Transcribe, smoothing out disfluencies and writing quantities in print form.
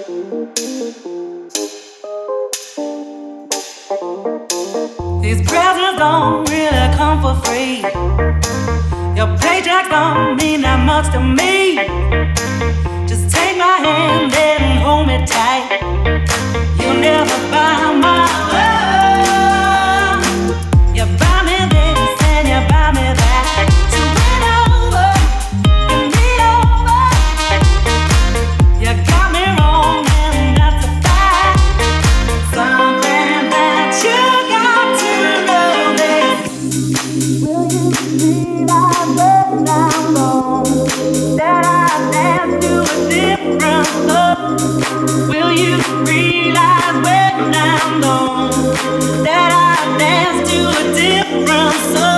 These presents don't really come for free. Your paycheck don't mean that much to me. Just take my hand and hold me tight. You'll never buy my love. You buy me this and you buy me that. So win over, and me over. You got me wrong and that's a fact. Something that you got to know is, will you realize when I'm gone that I dance to a different song? Will you realize when I'm gone that I dance to a different song?